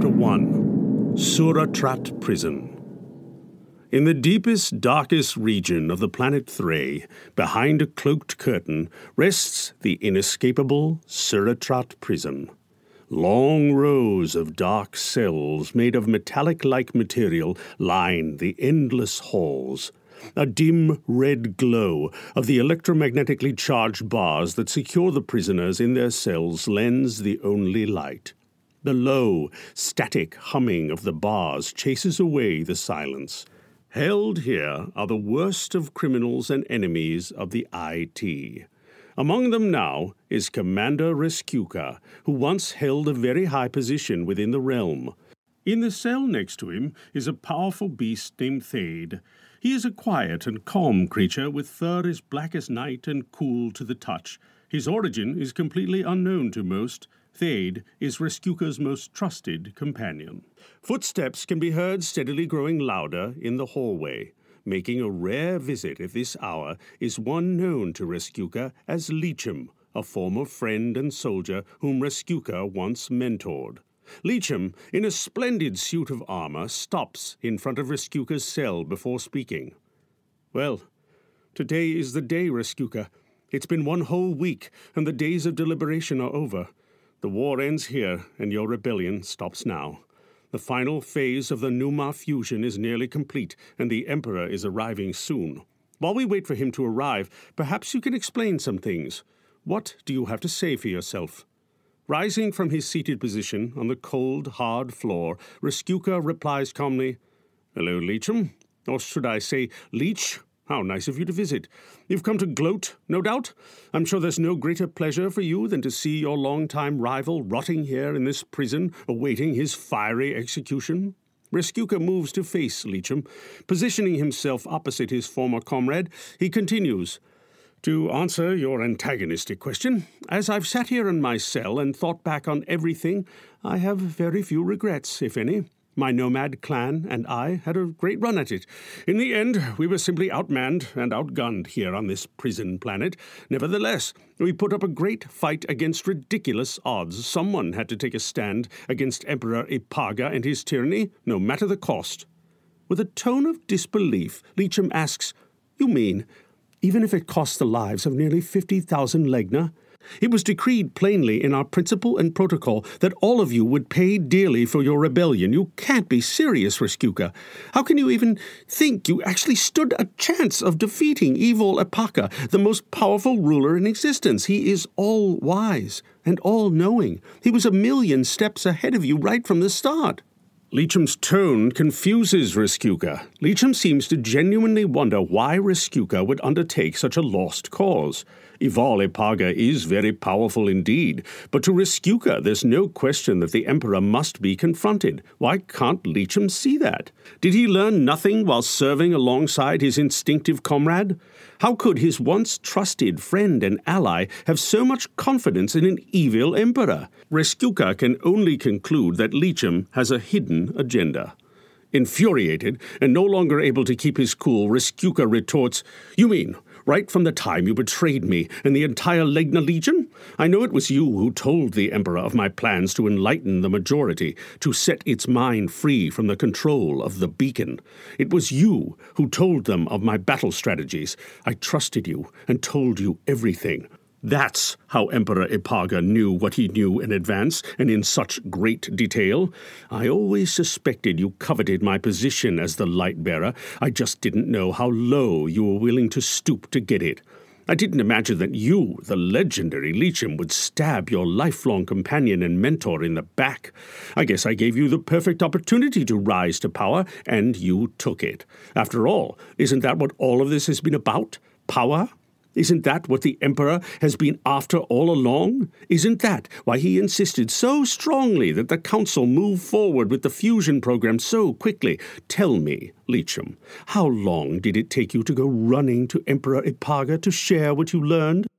Chapter 1 Suratrat Prison. In the deepest, darkest region of the planet Threy, behind a cloaked curtain, rests the inescapable Suratrat Prison. Long rows of dark cells made of metallic-like material line the endless halls. A dim red glow of the electromagnetically charged bars that secure the prisoners in their cells lends the only light. The low, static humming of the bars chases away the silence. Held here are the worst of criminals and enemies of the IT. Among them now is Commander Rescuka, who once held a very high position within the realm. In the cell next to him is a powerful beast named Thade. He is a quiet and calm creature with fur as black as night and cool to the touch. His origin is completely unknown to most. Thade is Rescuka's most trusted companion. Footsteps can be heard steadily growing louder in the hallway. Making a rare visit at this hour is one known to Rescuka as Leecham, a former friend and soldier whom Rescuka once mentored. Leecham, in a splendid suit of armor, stops in front of Rescuka's cell before speaking. "Well, today is the day, Rescuka. It's been one whole week, and the days of deliberation are over. The war ends here, and your rebellion stops now. The final phase of the Numa fusion is nearly complete, and the Emperor is arriving soon. While we wait for him to arrive, perhaps you can explain some things. What do you have to say for yourself?" Rising from his seated position on the cold, hard floor, Rescuka replies calmly, "Hello, Leecham. Or should I say, Leech? How nice of you to visit. You've come to gloat, no doubt? I'm sure there's no greater pleasure for you than to see your long-time rival rotting here in this prison, awaiting his fiery execution." Rescuka moves to face Leecham. Positioning himself opposite his former comrade, he continues, "To answer your antagonistic question, as I've sat here in my cell and thought back on everything, I have very few regrets, if any. My nomad clan and I had a great run at it. In the end, we were simply outmanned and outgunned here on this prison planet. Nevertheless, we put up a great fight against ridiculous odds. Someone had to take a stand against Emperor Ipaga and his tyranny, no matter the cost." With a tone of disbelief, Leecham asks, "You mean, even if it costs the lives of nearly 50,000 Legna? It was decreed plainly in our principle and protocol that all of you would pay dearly for your rebellion. You can't be serious, Rescuka. How can you even think you actually stood a chance of defeating evil Ipaga, the most powerful ruler in existence? He is all-wise and all-knowing. He was a million steps ahead of you right from the start." Leecham's tone confuses Rescuka. Leecham seems to genuinely wonder why Rescuka would undertake such a lost cause. Ival Ipaga is very powerful indeed, but to Rescuka there's no question that the Emperor must be confronted. Why can't Leecham see that? Did he learn nothing while serving alongside his instinctive comrade? How could his once trusted friend and ally have so much confidence in an evil Emperor? Rescuka can only conclude that Leecham has a hidden agenda. Infuriated and no longer able to keep his cool, Rescuka retorts, "You mean, right from the time you betrayed me and the entire Legna Legion? I know it was you who told the Emperor of my plans to enlighten the majority, to set its mind free from the control of the beacon. It was you who told them of my battle strategies. I trusted you and told you everything. That's how Emperor Ipaga knew what he knew in advance and in such great detail. I always suspected you coveted my position as the light-bearer. I just didn't know how low you were willing to stoop to get it. I didn't imagine that you, the legendary Leecham, would stab your lifelong companion and mentor in the back. I guess I gave you the perfect opportunity to rise to power, and you took it. After all, isn't that what all of this has been about? Power? Isn't that what the Emperor has been after all along? Isn't that why he insisted so strongly that the Council move forward with the fusion program so quickly? Tell me, Leecham, how long did it take you to go running to Emperor Ipaga to share what you learned?"